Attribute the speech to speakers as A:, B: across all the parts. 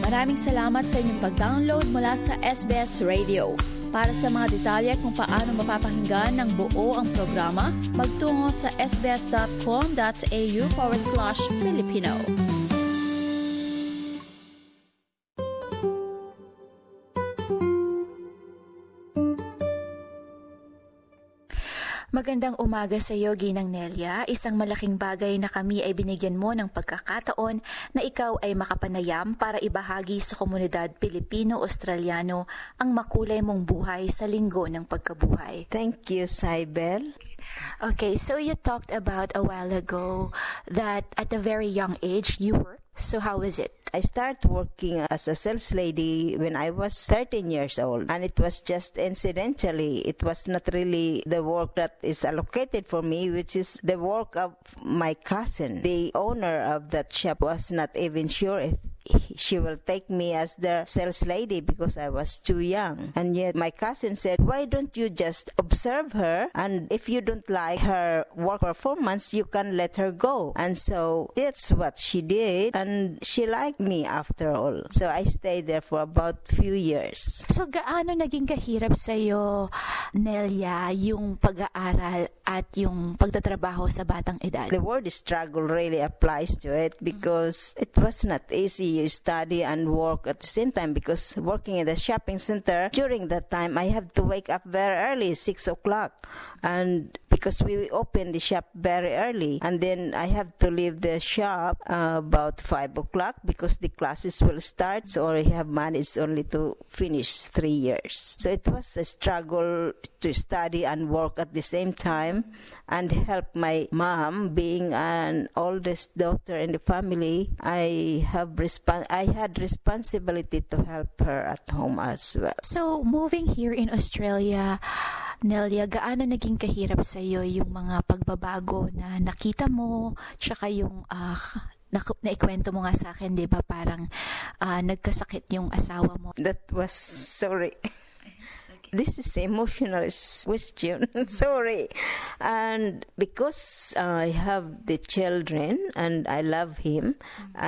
A: Maraming salamat sa inyong pag-download mula sa SBS Radio. Para sa mga detalye kung paano mapapakinggan ng buo ang programa, magtungo sa sbs.com.au/Filipino. Magandang umaga sa iyo, Ginang Nelia. Isang malaking bagay na kami ay binigyan mo ng pagkakataon na ikaw ay makapanayam para ibahagi sa komunidad Pilipino-Australiano ang makulay mong buhay sa linggo ng pagkabuhay.
B: Thank you, Cybel.
A: Okay, so you talked about a while ago that at a very young age you worked. So how was it?
B: I started working as a sales lady when I was 13 years old, and it was just incidentally. It was not really the work that is allocated for me, which is the work of my cousin. The owner of that shop was not even sure if she will take me as the sales lady because I was too young. And yet my cousin said, why don't you just observe her, and if you don't like her work performance, you can let her go. And so that's what she did, and she liked me after all. So I stayed there for about few years.
A: So gaano naging kahirap sa iyo, Nelia, yung pag-aaral at yung pagtatrabaho sa batang edad?
B: The word struggle really applies to it because it was not easy. You study and work at the same time, because working in the shopping center, during that time I have to wake up very early, 6 o'clock, and because we open the shop very early, and then I have to leave the shop about 5 o'clock because the classes will start, so I have managed only to finish 3 years. So it was a struggle to study and work at the same time and help my mom. Being an oldest daughter in the family, I had responsibility to help her at home as well.
A: So moving here in Australia, Nelia, gaano naging kahirap sa iyo yung mga pagbabago na nakita mo, tsaka yung naikwento mo nga sa akin, di ba, parang nagkasakit yung asawa mo?
B: That was, sorry. This is emotional question. Sorry. And because I have the children and I love him,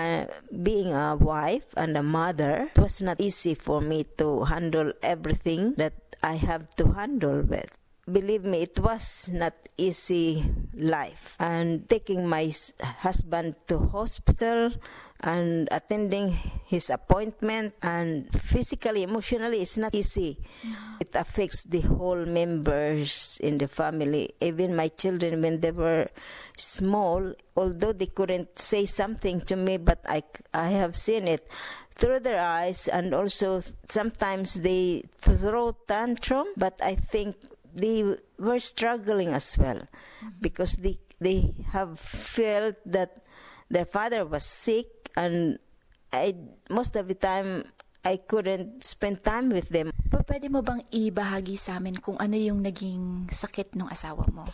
B: being a wife and a mother, it was not easy for me to handle everything that I have to handle with. Believe me, it was not easy life. And taking my husband to hospital and attending his appointment, and physically, emotionally, it's not easy. It affects the whole members in the family. Even my children, when they were small, although they couldn't say something to me, but I have seen it through their eyes, and also sometimes they throw tantrum, but I think they were struggling as well, because they have felt that their father was sick, and most of the time I couldn't spend time with them.
A: Pwede mo bang ibahagi sa amin kung ano yung naging sakit ng asawa mo?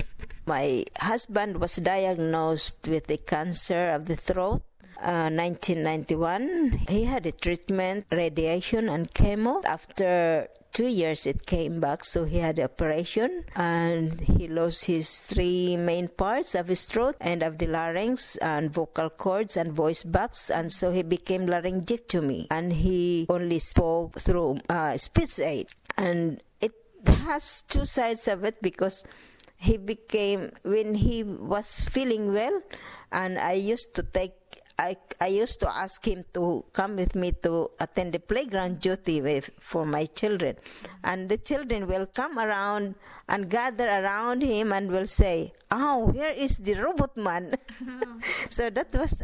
B: My husband was diagnosed with a cancer of the throat. 1991, he had a treatment, radiation and chemo. After 2 years, it came back, so he had an operation, and he lost his 3 main parts of his throat and of the larynx and vocal cords and voice box, and so he became laryngectomy, and he only spoke through speech aid. And it has 2 sides of it, because he became, when he was feeling well, and I used to ask him to come with me to attend the playground duty for my children. And the children will come around and gather around him and will say, "Oh, here is the robot man." So that's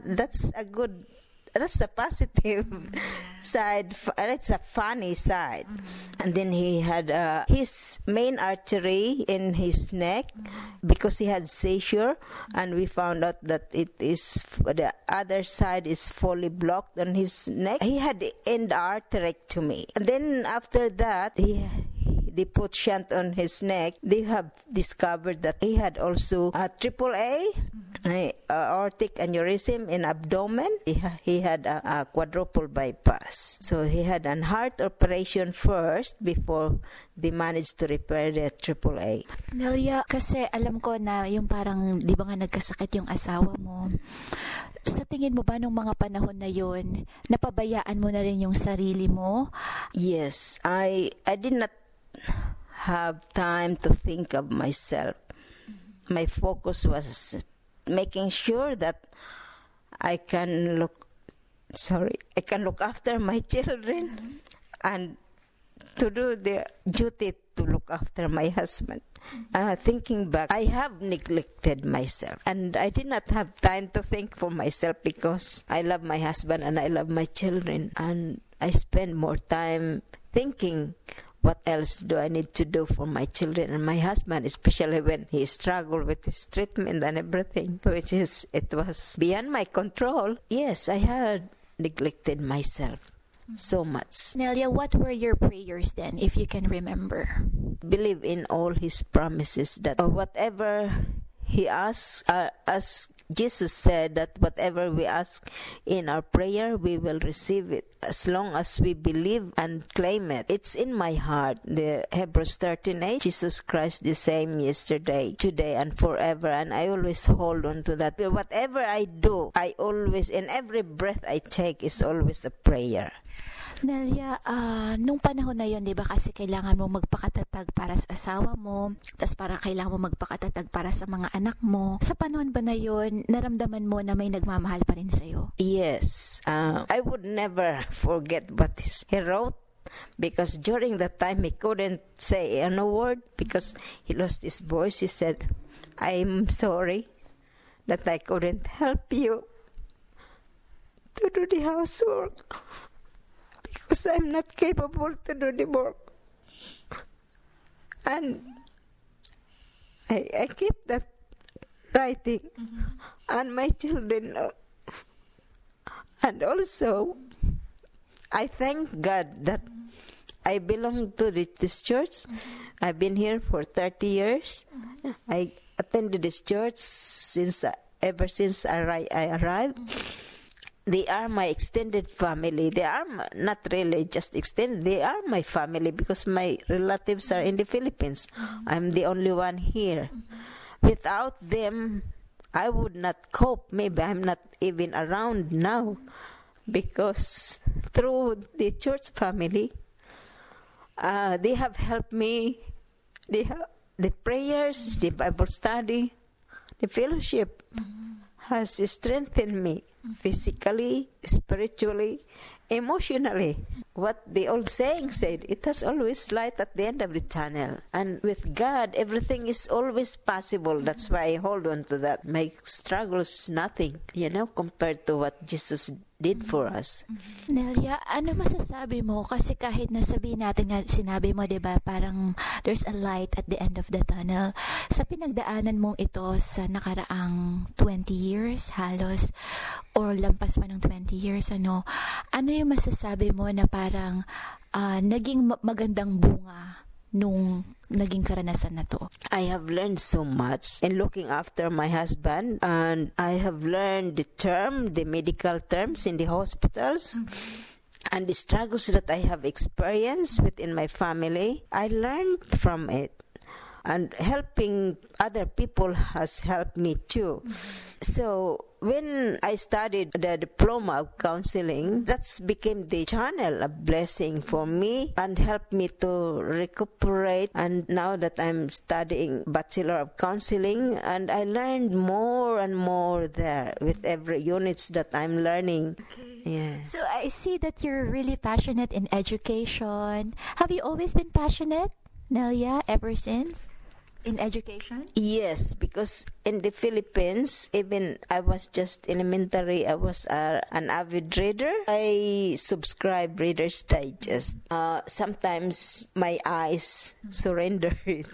B: a positive side. It's a funny side. And then he had his main artery in his neck, because he had seizure, and we found out that the other side is fully blocked on his neck. He had endarterectomy. And then after that, they put shunt on his neck. They have discovered that he had also a AAA aortic aneurysm in abdomen. He had a quadruple bypass. So he had an heart operation first before they managed to repair the AAA.
A: Nelia, kasi alam ko na yung parang, di ba nga nagkasakit yung asawa mo. Sa tingin mo ba nung mga panahon na yun, napabayaan mo na rin yung sarili mo?
B: Yes, I did not have time to think of myself. My focus was making sure that I can look after my children and to do the duty to look after my husband. Thinking back, I have neglected myself and I did not have time to think for myself because I love my husband and I love my children, and I spend more time thinking what else do I need to do for my children and my husband, especially when he struggled with his treatment and everything, it was beyond my control. Yes, I had neglected myself so much.
A: Nelia, what were your prayers then, if you can remember?
B: Believe in all his promises that whatever he asks, as Jesus said, that whatever we ask in our prayer, we will receive it as long as we believe and claim it. It's in my heart. The Hebrews 13:8, Jesus Christ the same yesterday, today, and forever. And I always hold on to that. Whatever I do, I always, in every breath I take, is always a prayer.
A: Nelia, nung panahon na yon, di ba, kasi kailangan mo magpakatatag para sa asawa mo, tapos kailangan mo magpakatatag para sa mga anak mo. Sa panahon ba na yon, naramdaman mo na may nagmamahal pa rin sa'yo?
B: Yes. I would never forget what he wrote, because during that time he couldn't say a word because he lost his voice. He said, "I'm sorry that I couldn't help you to do the housework, because I'm not capable to do the work." And I keep that writing, and my children know. And also, I thank God that I belong to this church. I've been here for 30 years. I attended this church ever since I arrived. They are my extended family. They are not really just extended. They are my family because my relatives are in the Philippines. I'm the only one here. Without them, I would not cope. Maybe I'm not even around now, because through the church family, they have helped me. The prayers, the Bible study, the fellowship has strengthened me physically, spiritually, emotionally. What the old saying said, it has always light at the end of the tunnel. And with God, everything is always possible. That's why I hold on to that. My struggle is nothing, compared to what Jesus did for us.
A: Nelia, ano masasabi mo? Kasi kahit nasabihin natin nga, sinabi mo, diba, parang there's a light at the end of the tunnel. Sa pinagdaanan mong ito sa nakaraang 20 years, halos, or lampas pa ng 20 years, ano yung masasabi mo na parang naging magandang bunga nung naging karanasan na to?
B: I have learned so much in looking after my husband, and I have learned the medical terms in the hospitals, and the struggles that I have experienced within my family. I learned from it, and helping other people has helped me too. So when I studied the diploma of counseling, that's became the channel of blessing for me and helped me to recuperate. And now that I'm studying Bachelor of Counseling, and I learned more and more there with every units that I'm learning. Yeah.
A: So I see that you're really passionate in education. Have you always been passionate, Nelia, ever since? In education?
B: Yes, because in the Philippines, even I was just elementary, I was an avid reader. I subscribe Reader's Digest. Sometimes my eyes surrender it.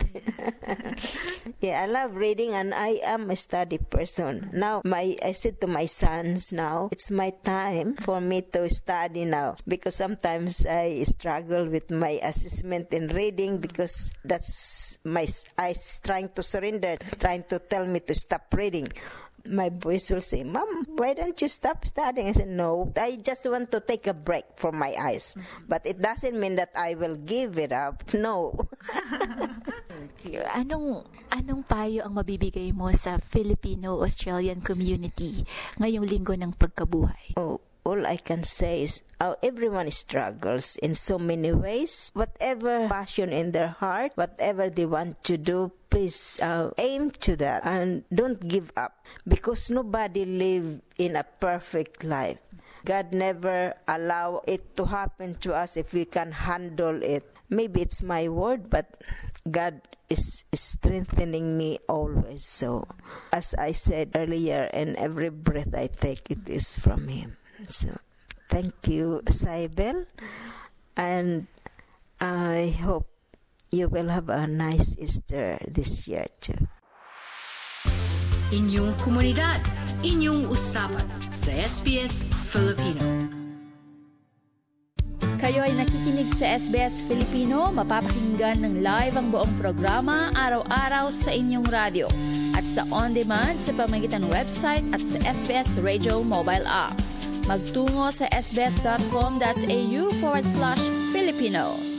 B: Yeah, I love reading, and I am a study person. Now, I said to my sons now, it's my time for me to study now, because sometimes I struggle with my assessment in reading, because that's my eyes trying to surrender, trying to tell me to stop reading. my boys will say, Mom, why don't you stop studying? I said, no, I just want to take a break from my eyes. But it doesn't mean that I will give it up. No.
A: Anong payo ang mabibigay mo sa Filipino-Australian community ngayong linggo ng pagkabuhay?
B: All I can say is everyone struggles in so many ways. Whatever passion in their heart, whatever they want to do, please aim to that and don't give up, because nobody live in a perfect life. God never allow it to happen to us if we can handle it. Maybe it's my word, but God is strengthening me always. So, as I said earlier, and every breath I take, it is from Him. So, thank you, Saibel, and I hope you will have a nice Easter this year too.
C: Inyong komunidad, inyong usapan sa SBS Filipino.
D: Kayo ay nakikinig sa SBS Filipino, mapapakinggan ng live ang buong programa araw-araw sa inyong radyo at sa on-demand sa pamamagitan ng website at sa SBS Radio mobile app. Magtungo sa sbs.com.au/Filipino.